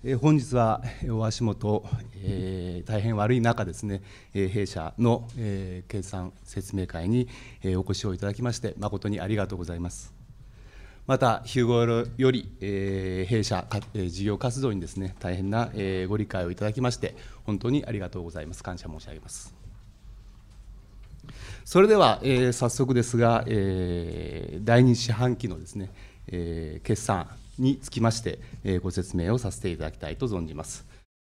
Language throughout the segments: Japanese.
本日はお足元、大変悪い中ですね、弊社の決算説明会にお越しをいただきまして誠にありがとうございます。また日頃より弊社事業活動にですね大変なご理解をいただきまして本当にありがとうございます。感謝申し上げます。それでは早速ですが、第2四半期のですね決算につきましてご説明をさせていただきたいと存じます。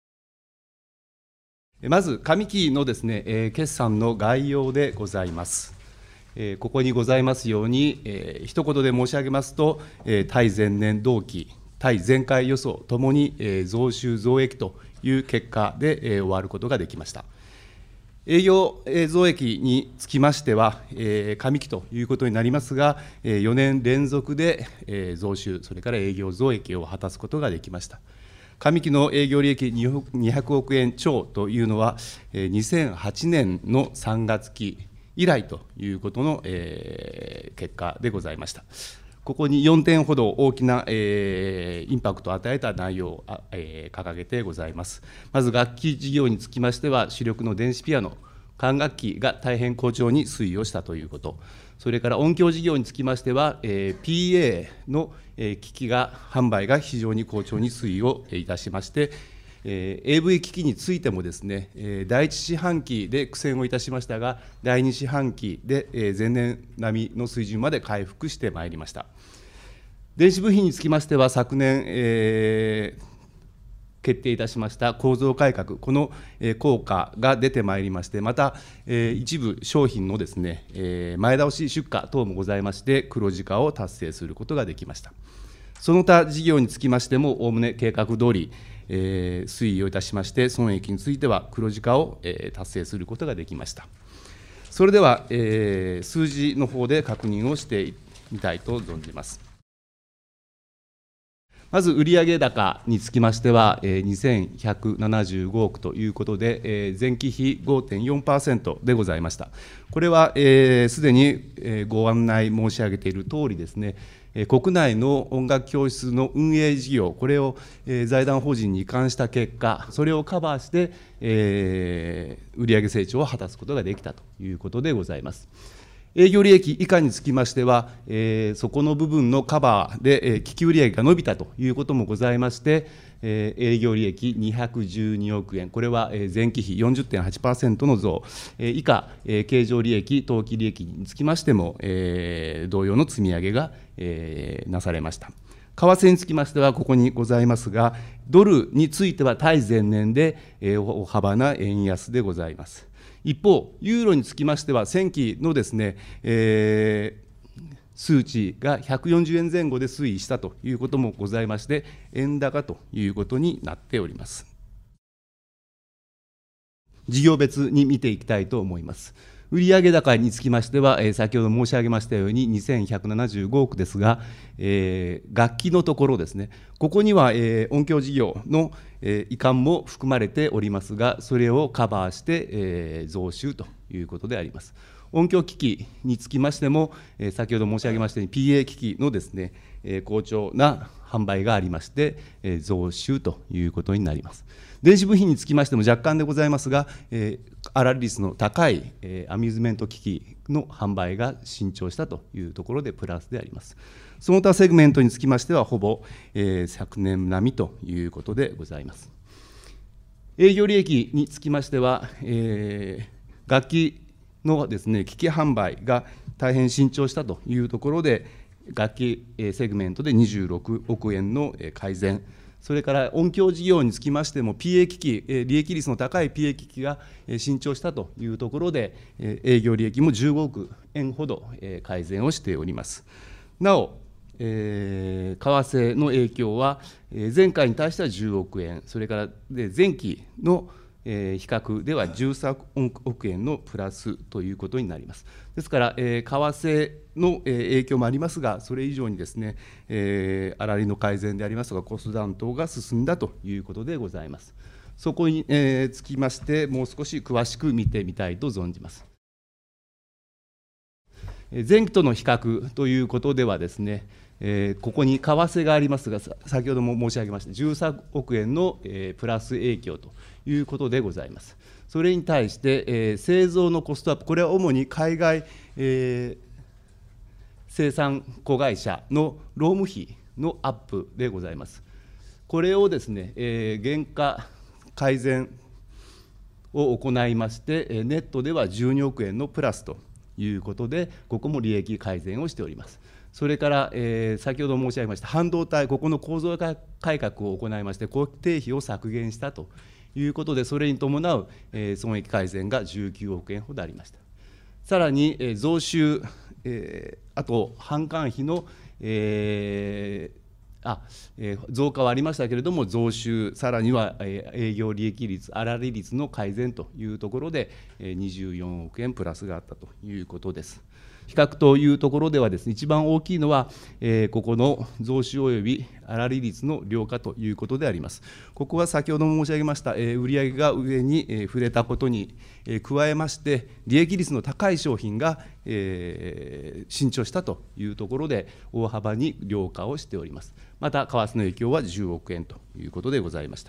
まず上期のですね決算の概要でございます。ここにございますように一言で申し上げますと対前年同期対前回予想ともに増収増益という結果で終わることができました。営業増益につきましては、上期ということになりますが、4年連続で増収、それから営業増益を果たすことができました。上期の営業利益200億円超というのは、2008年の3月期以来ということの結果でございました。ここに4点ほど大きなインパクトを与えた内容を掲げてございます。まず楽器事業につきましては、主力の電子ピアノ、管楽器が大変好調に推移をしたということ、それから音響事業につきましては、PA の機器が販売が非常に好調に推移をいたしまして、AV 機器についてもですね、第1四半期で苦戦をいたしましたが、第2四半期で前年並みの水準まで回復してまいりました。電子部品につきましては、昨年、決定いたしました構造改革、この効果が出てまいりまして、また一部商品のですね前倒し出荷等もございまして、黒字化を達成することができました。その他事業につきましても、おおむね計画通り推移をいたしまして、損益については黒字化を達成することができました。それでは数字の方で確認をしてみたいと存じます。まず売上高につきましては、2175億ということで、前期比 5.4% でございました。これはすでにご案内申し上げているとおりですね、国内の音楽教室の運営事業、これを財団法人に移管した結果、それをカバーして、売上成長を果たすことができたということでございます。営業利益以下につきましては、そこの部分のカバーで機器売上が伸びたということもございまして、営業利益212億円、これは前期比 40.8% の増、以下、経常利益、当期利益につきましても、同様の積み上げがなされました。為替につきましては、ここにございますが、ドルについては対前年で大幅な円安でございます。一方、ユーロにつきましては、先期のですね、数値が140円前後で推移したということもございまして、円高ということになっております。事業別に見ていきたいと思います。売上高につきましては、先ほど申し上げましたように2175億ですが、楽器のところですね、ここには音響事業の移管も含まれておりますが、それをカバーして増収ということであります。音響機器につきましても、先ほど申し上げましたように PA 機器のですね好調な販売がありまして、増収ということになります。電子部品につきましても若干でございますが、粗利率の高いアミューズメント機器の販売が伸長したというところでプラスであります。その他セグメントにつきましては、ほぼ昨年並みということでございます。営業利益につきましては、楽器のですね機器販売が大変伸長したというところで、楽器セグメントで26億円の改善、それから音響事業につきましても、PA 機器、利益率の高い PA 機器が伸長したというところで、営業利益も15億円ほど改善をしております。なお、為替の影響は、前回に対しては10億円、それから前期の比較では13億円のプラスということになります。ですから、為替の影響もありますが、それ以上にですね、粗利の改善でありますとか、コストダウン等が進んだということでございます。そこにつきまして、もう少し詳しく見てみたいと存じます。前期との比較ということではですね、 ここに為替がありますが、先ほども申し上げました13億円のプラス影響ということでございます。それに対して、製造のコストアップ、これは主に海外、生産子会社の労務費のアップでございます。これをですね、原価改善を行いまして、ネットでは12億円のプラスということで、ここも利益改善をしております。それから、先ほど申し上げました半導体、ここの構造改革を行いまして、固定費を削減したということで、それに伴う、損益改善が19億円ほどありました。さらに、増収、あと販管費の、増加はありましたけれども、増収、さらには営業利益率、粗利率の改善というところで、24億円プラスがあったということです。比較というところではですね、一番大きいのは、ここの増収および粗利率の量化ということであります。ここは先ほども申し上げました、売上が上に触れたことに加えまして、利益率の高い商品が伸長したというところで、大幅に量化をしております。また、為替の影響は10億円ということでございました。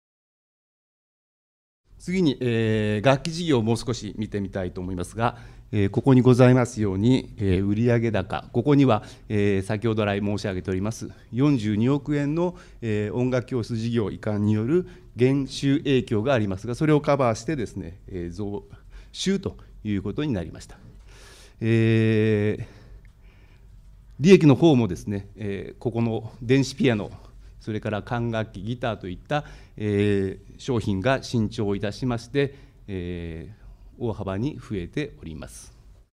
次に、楽器事業をもう少し見てみたいと思いますが、ここにございますように、売上高、ここには、先ほど来申し上げております42億円の、音楽教室事業移管による減収影響がありますが、それをカバーしてですね、増収ということになりました。利益の方もですね、ここの電子ピアノ、それから管楽器、ギターといった、商品が伸長いたしまして、大幅に増えております。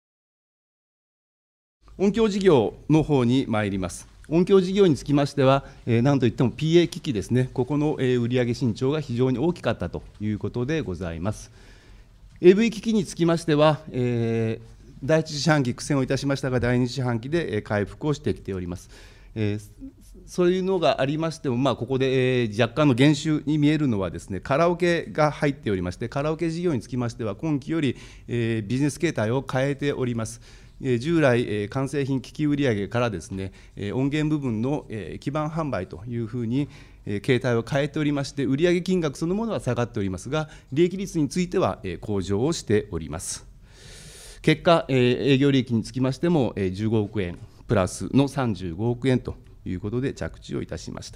音響事業の方に参ります。音響事業につきましては、なんといっても PA 機器ですね、ここの売上伸長が非常に大きかったということでございます。AV 機器につきましては、第一四半期苦戦をいたしましたが、第二四半期で回復をしてきております。そういうのがありましても、ここで若干の減収に見えるのはですね、カラオケが入っておりまして、カラオケ事業につきましては、今期よりビジネス形態を変えております。従来、完成品機器売上からですね、音源部分の基盤販売というふうに形態を変えておりまして、売上金額そのものは下がっておりますが、利益率については向上をしております。結果、営業利益につきましても15億円プラスの35億円ということで着地をいたしました。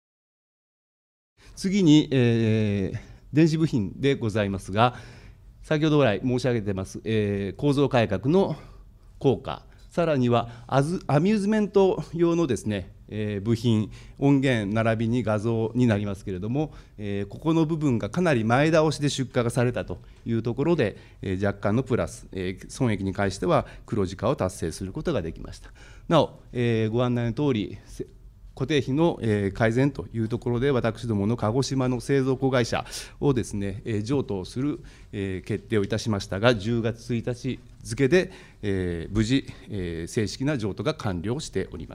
次に、電子部品でございますが、先ほど来申し上げてます、構造改革の効果、さらにはアミューズメント用のですね、部品、音源並びに画像になりますけれども、ここの部分がかなり前倒しで出荷がされたというところで、若干のプラス、損益に関しては黒字化を達成することができました。なお、ご案内のとおり、固定費の改善というところで、私どもの鹿児島の製造子会社をですね、譲渡する決定をいたしましたが、10月1日付で無事、正式な譲渡が完了しております。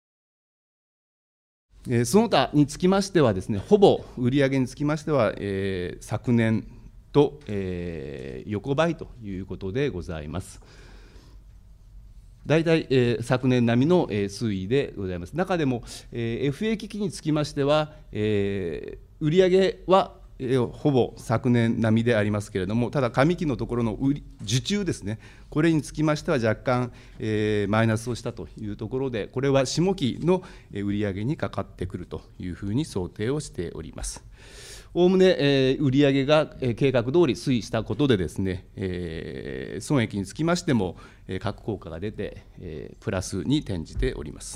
その他につきましてはですね、ほぼ売上につきましては、昨年と、横ばいということでございます。大体、昨年並みの、推移でございます。中でも、FA 機器につきましては、売上は、ほぼ昨年並みでありますけれども、ただ上期のところの受注ですね、これにつきましては若干、マイナスをしたというところで、これは下期の売上にかかってくるというふうに想定をしております。おおむね売上が計画通り推移したことでですね、損益につきましても各効果が出てプラスに転じております。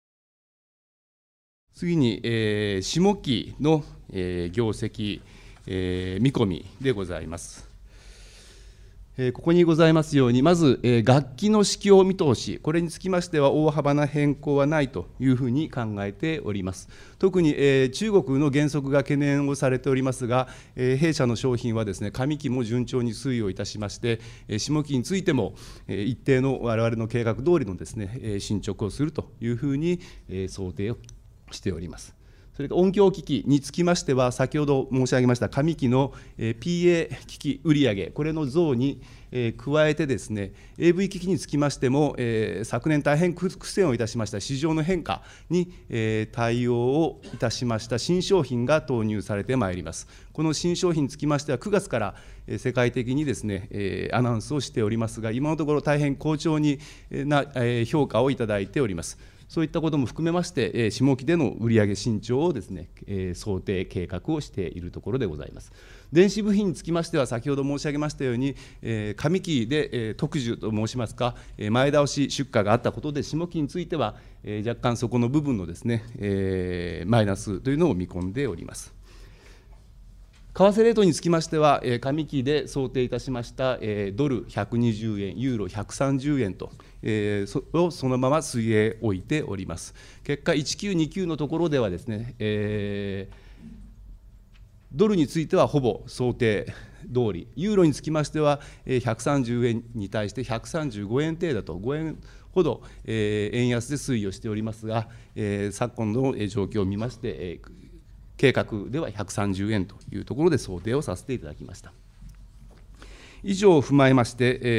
次に下期の業績見込みでございます。ここにございますように、まず楽器の市況見通し、これにつきましては大幅な変更はないというふうに考えております。特に中国の減速が懸念をされておりますが、弊社の商品はですね、上期も順調に推移をいたしまして、下期についても一定の我々の計画通りのですね、進捗をするというふうに想定をしております。 それから音響機器につきましては、先ほど申し上げました上期の PA 機器売上、これの増に加えてですね、AV 機器につきましても、昨年大変苦戦をいたしました市場の変化に対応をいたしました新商品が投入されてまいります。この新商品につきましては、9月から世界的にですね、アナウンスをしておりますが、今のところ大変好調な評価をいただいております。そういったことも含めまして、下期での売上伸長をですね、想定計画をしているところでございます。電子部品につきましては、先ほど申し上げましたように、上期で特需と申しますか、前倒し出荷があったことで、下期については、若干そこの部分のですね、マイナスというのを見込んでおります。為替レートにつきましては、上期で想定いたしましたドル120円、ユーロ130円と、そのまま水泳置いております。結果、1929のところではですね、ドルについてはほぼ想定通り、ユーロにつきましては、130円に対して135円程度と、5円ほど円安で推移をしておりますが、昨今の状況を見まして、計画では130円というところで想定をさせていただきました。以上を踏まえまして、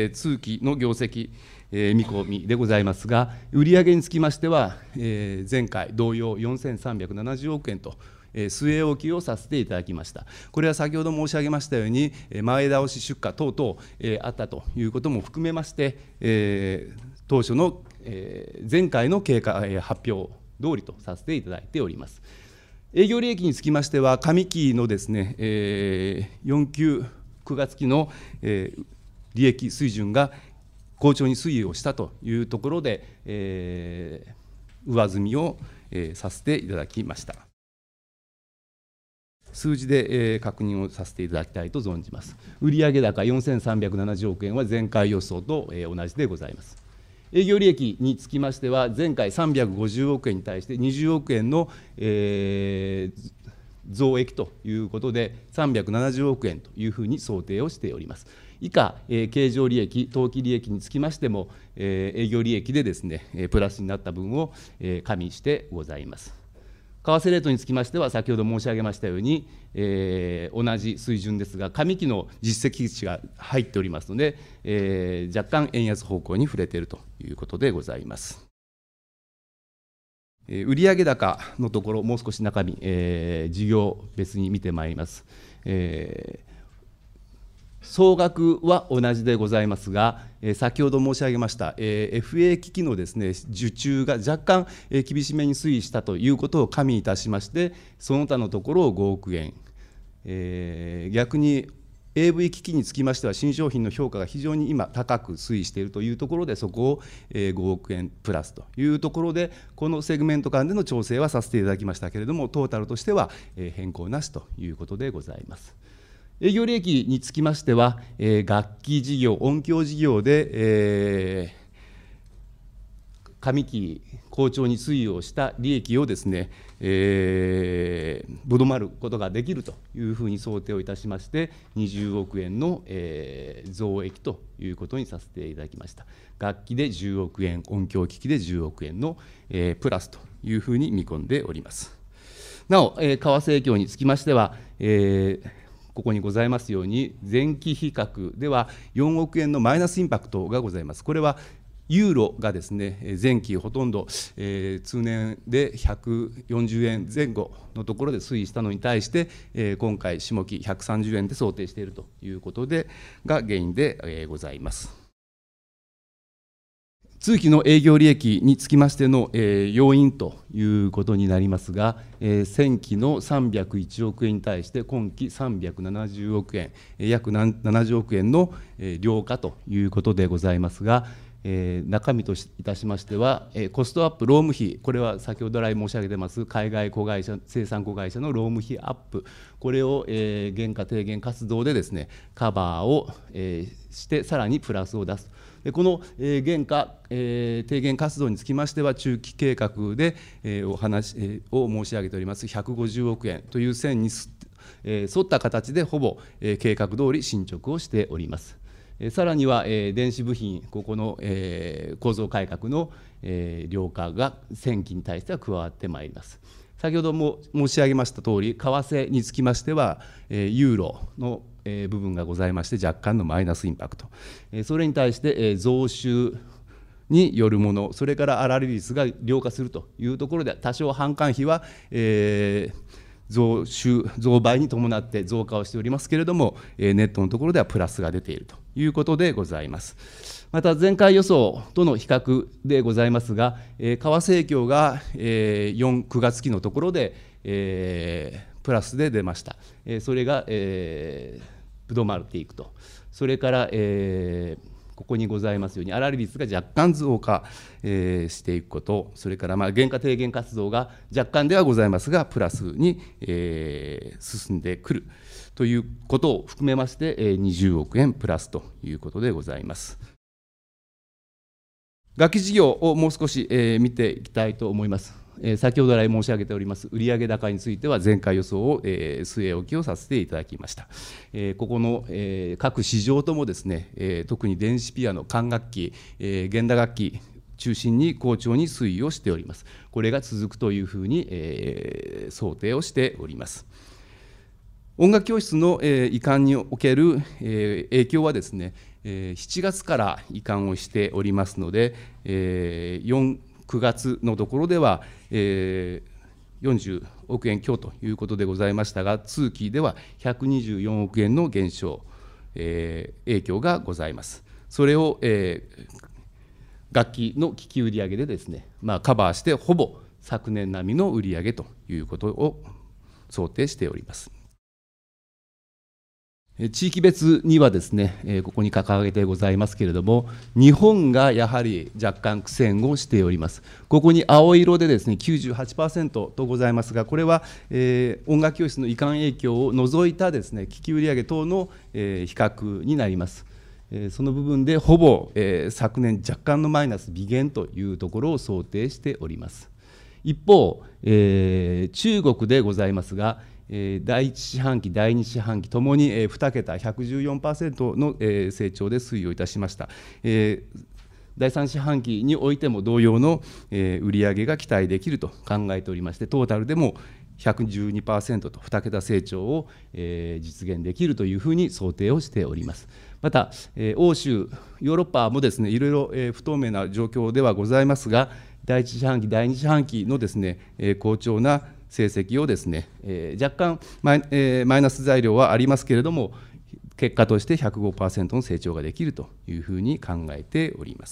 通期の業績見込みでございますが、売上につきましては、前回同様4370億円と、据え置きをさせていただきました。これは先ほど申し上げましたように、前倒し出荷等々あったということも含めまして、当初の前回の経過発表通りとさせていただいております。営業利益につきましては、上期のですね、4級9月期の利益水準が好調に推移をしたというところで、上積みをさせていただきました。数字で確認をさせていただきたいと存じます。売上高4370億円は前回予想と同じでございます。営業利益につきましては、前回350億円に対して20億円の増益ということで、370億円というふうに想定をしております。以下、経常利益、当期利益につきましても、営業利益でですね、プラスになった分を加味してございます。為替レートにつきましては、先ほど申し上げましたように、同じ水準ですが、上期の実績値が入っておりますので、若干円安方向に触れているということでございます。売上高のところ、もう少し中身、事業別に見てまいります。総額は同じでございますが、先ほど申し上げました、FA 機器のですね、受注が若干厳しめに推移したということを加味いたしまして、その他のところを5億円、逆に AV 機器につきましては、新商品の評価が非常に今、高く推移しているというところで、そこを5億円プラスというところで、このセグメント間での調整はさせていただきましたけれども、トータルとしては変更なしということでございます。営業利益につきましては、楽器事業、音響事業で、上期好調に推移をした利益をですね、ぶどまることができるというふうに想定をいたしまして、20億円の、増益ということにさせていただきました。楽器で10億円、音響機器で10億円の、プラスというふうに見込んでおります。なお、為替影響につきましては、ここにございますように、前期比較では4億円のマイナスインパクトがございます。これはユーロがですね、前期ほとんど、通年で140円前後のところで推移したのに対して、今回、下期130円で想定しているということでが原因でございます。通期の営業利益につきましての要因ということになりますが、前期の301億円に対して今期370億円、約70億円の量化ということでございますが、中身といたしましては、コストアップ、労務費、これは先ほど来申し上げてます海外子会社、生産子会社の労務費アップ、これを原価低減活動でですね、カバーをして、さらにプラスを出す。この原価低減活動につきましては、中期計画でお話を申し上げております150億円という線に沿った形でほぼ計画通り進捗をしております。さらには電子部品、ここの構造改革の量化が前期に対しては加わってまいります。 先ほども申し上げましたとおり、為替につきましては、ユーロの部分がございまして、若干のマイナスインパクト、それに対して増収によるもの、それから粗利率が良化するというところで、多少販管費は増倍に伴って増加をしておりますけれども、ネットのところではプラスが出ているということでございます。また、前回予想との比較でございますが、為替影響が4、9月期のところでプラスで出ました。それがぶどまっていくと。それからここにございますように、粗利率が若干増加していくこと、それから原価低減活動が若干ではございますが、プラスに進んでくるということを含めまして、20億円プラスということでございます。楽器事業をもう少し見ていきたいと思います。先ほど来申し上げております売上高については前回予想を据え置きをさせていただきました。ここの各市場ともですね、特に電子ピアノ、管楽器、弦打楽器中心に好調に推移をしております。これが続くというふうに想定をしております。音楽教室の移管における影響はですね、7月から移管をしておりますので、4、9月のところでは、40億円強ということでございましたが、通期では124億円の減少、影響がございます。それを、楽器の機器売上でですね、カバーして、ほぼ昨年並みの売上ということを想定しております。地域別にはですね、ここに掲げてございますけれども、日本がやはり若干苦戦をしております。ここに青色でですね、98% とございますが、これは音楽教室の移管影響を除いたですね、機器売上等の比較になります。その部分でほぼ昨年若干のマイナス微減というところを想定しております。一方、中国でございますが、第1四半期、第2四半期ともに2桁、114% の成長で推移をいたしました。第3四半期においても同様の売上が期待できると考えておりまして、トータルでも112% と2桁成長を実現できるというふうに想定をしております。また、欧州、ヨーロッパもですね、いろいろ不透明な状況ではございますが、第1四半期、第2四半期のですね、好調な成績をですね、若干マイナス材料はありますけれども、結果として 105% の成長ができるというふうに考えております。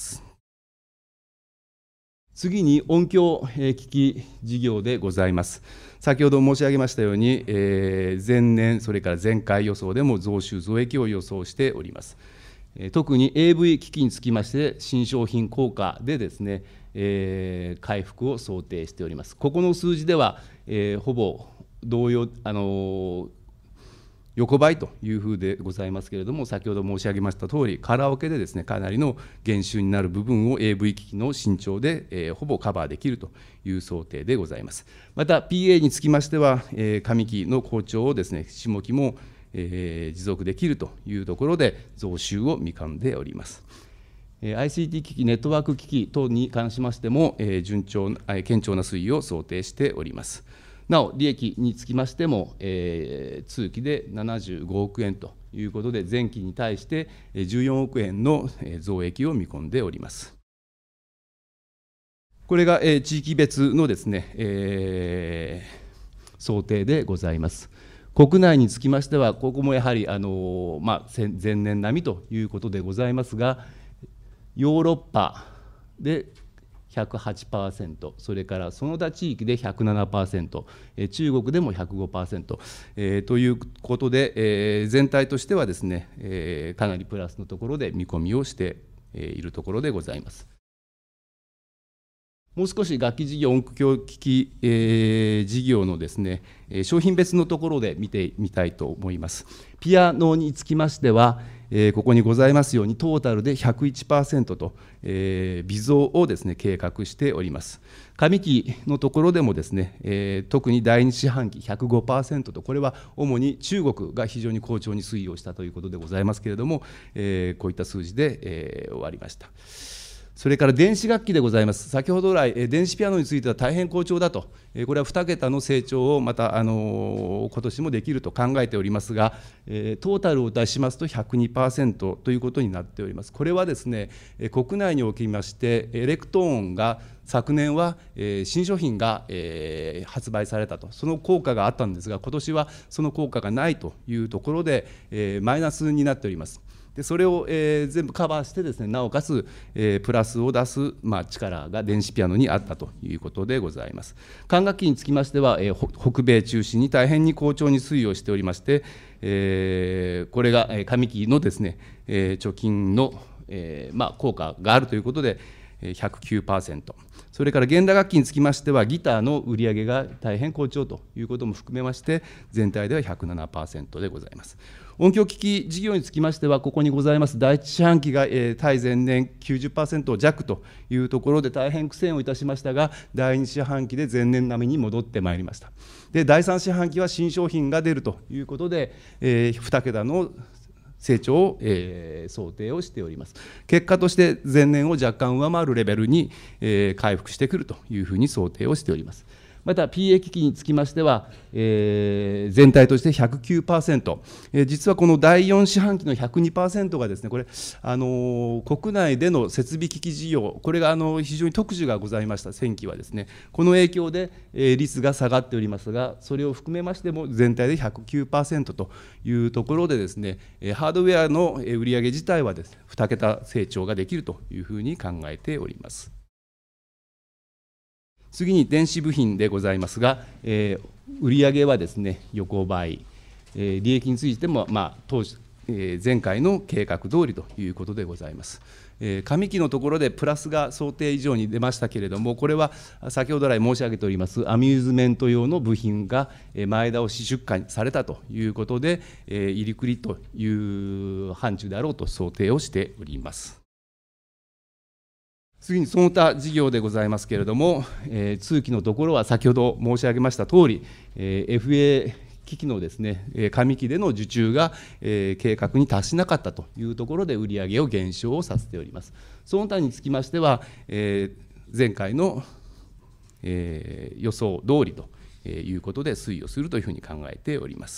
次に音響機器事業でございます。先ほど申し上げましたように、前年、それから前回予想でも増収増益を予想しております。特に AV 機器につきまして、新商品効果でですね、回復を想定しております。ここの数字では、ほぼ同様、横ばいというふうでございますけれども、先ほど申し上げましたとおり、カラオケでですね、かなりの減収になる部分を AV 機器の伸長で、ほぼカバーできるという想定でございます。また、PA につきましては、上期の好調をですね、下期も持続できるというところで、増収を見込んでおります。ICT 機器、ネットワーク機器等に関しましても、堅調な推移を想定しております。なお、利益につきましても、通期で75億円ということで、前期に対して14億円の増益を見込んでおります。これが地域別のですね、想定でございます。国内につきましては、ここもやはり前年並みということでございますが、ヨーロッパで108%、それからその他地域で107%、中国でも105%、ということで、全体としてはですね、かなりプラスのところで見込みをしているところでございます。もう少し楽器事業、音響機器事業のですね、商品別のところで見てみたいと思います。ピアノにつきましては、ここにございますように、トータルで 101% と、微増をですね、計画しております。上期のところでもですね、特に第2四半期 105% と、これは主に中国が非常に好調に推移をしたということでございますけれども、こういった数字で、終わりました。 それから電子楽器でございます。先ほど来、電子ピアノについては大変好調だと、これは2桁の成長をまた今年もできると考えておりますが、トータルを出しますと 102% ということになっております。これはですね、国内におきまして、エレクトーンが昨年は新商品が発売されたと、その効果があったんですが、今年はその効果がないというところで、マイナスになっております。でそれを全部カバーしてですね、なおかつプラスを出す力が電子ピアノにあったということでございます。管楽器につきましては北米中心に大変に好調に推移をしておりまして、これが上期のですね貯金の効果があるということで109%、それから弦打楽器につきましてはギターの売り上げが大変好調ということも含めまして全体では 107% でございます。音響機器事業につきましてはここにございます第一四半期が対前年 90% 弱というところで大変苦戦をいたしましたが、第二四半期で前年並みに戻ってまいりました。で第三四半期は新商品が出るということで2桁の成長を想定をしております。結果として前年を若干上回るレベルに回復してくるというふうに想定をしております。また PA 機器につきましては全体として 109%、実はこの第4四半期の 102% がですね、これ国内での設備機器事業、これが非常に特需がございました先期はですね、この影響で率が下がっておりますが、それを含めましても全体で 109% というところでですね、ハードウェアの売上自体はですね2桁成長ができるというふうに考えております。次に電子部品でございますが、売上はですね横ばい、利益についても当時前回の計画通りということでございます。上期のところでプラスが想定以上に出ましたけれども、これは先ほど来申し上げておりますアミューズメント用の部品が前倒し出荷されたということで、入りくりという範疇であろうと想定をしております。次にその他事業でございますけれども、通期のところは先ほど申し上げましたとおり、FA 機器のですね上期での受注が計画に達しなかったというところで売上を減少をさせております。その他につきましては、前回の予想通りということで推移をするというふうに考えております。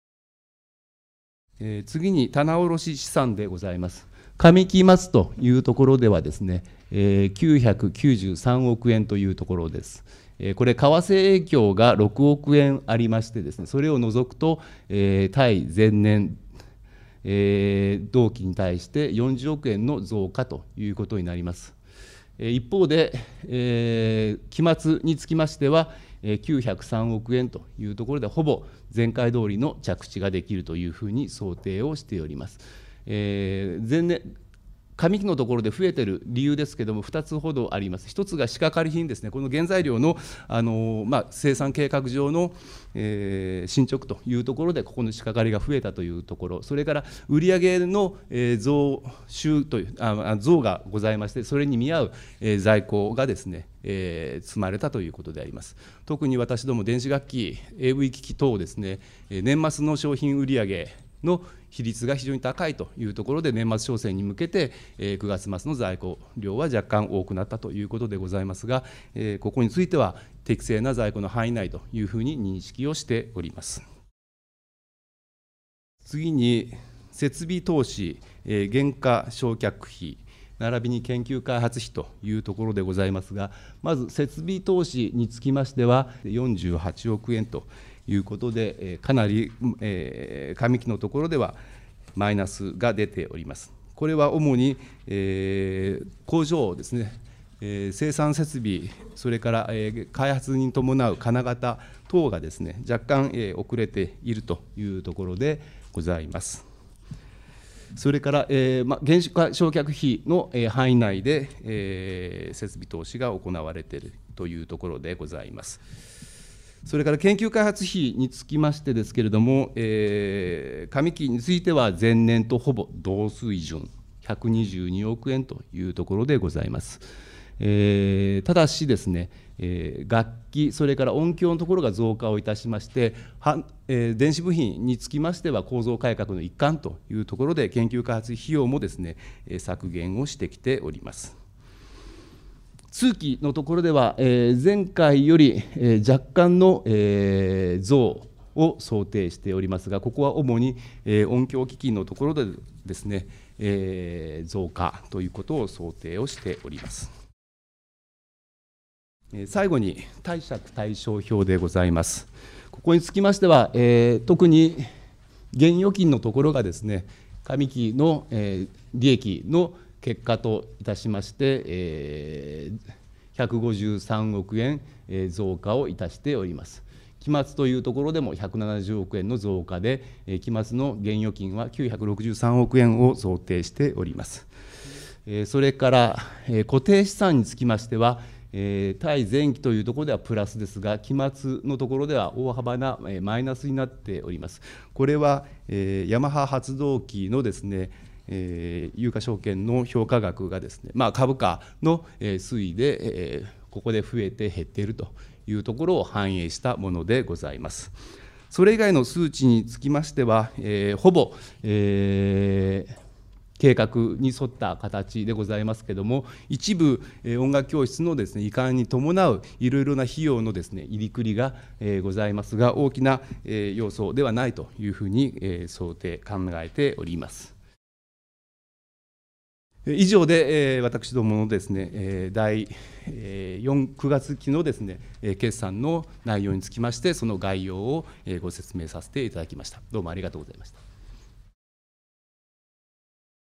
次に棚卸資産でございます。上期末というところではですね、993億円というところです。これ、為替影響が6億円ありましてですね、それを除くと、対前年、同期に対して40億円の増加ということになります。一方で、期末につきましては、903億円というところで、ほぼ前回通りの着地ができるというふうに想定をしております。前年上期のところで増えている理由ですけれども、2つほどあります。1つが仕掛かり品ですね、この原材料の、生産計画上の、進捗というところで、ここの仕掛かりが増えたというところ、それから売上の増収という増がございまして、それに見合う在庫がですね、積まれたということであります。特に私ども電子楽器、AV 機器等ですね、年末の商品売上の比率が非常に高いというところで、年末商戦に向けて9月末の在庫量は若干多くなったということでございますが、ここについては適正な在庫の範囲内というふうに認識をしております。次に設備投資、原価償却費並びに研究開発費というところでございますが、まず設備投資につきましては48億円ということで、かなり上期のところではマイナスが出ております。これは主に工場ですね、生産設備、それから開発に伴う金型等がですね、若干遅れているというところでございます。それから、原価償却費の範囲内で設備投資が行われているというところでございます。それから研究開発費につきましてですけれども、上期については前年とほぼ同水準、122億円というところでございます。ただしですね、楽器、それから音響のところが増加をいたしまして、電子部品につきましては構造改革の一環というところで、研究開発費用もですね、削減をしてきております。 通期のところでは、前回より若干の増を想定しておりますが、ここは主に音響機器のところでですね、増加ということを想定をしております。最後に貸借対照表でございます。ここにつきましては、特に現預金のところがですね、上期の利益の結果といたしまして、153億円増加をいたしております。期末というところでも170億円の増加で、期末の現預金は963億円を想定しております。それから固定資産につきましては、対前期というところではプラスですが、期末のところでは大幅なマイナスになっております。これはヤマハ発動機のですね、有価証券の評価額がですね、株価の推移でここで増えて減っているというところを反映したものでございます。それ以外の数値につきましては、ほぼ、計画に沿った形でございますけれども、一部、音楽教室のですね移管に伴ういろいろな費用のですね入りくりがございますが、大きな要素ではないというふうに想定、考えております。以上で私どものですね第9月期のですね決算の内容につきまして、その概要をご説明させていただきました。どうもありがとうございました。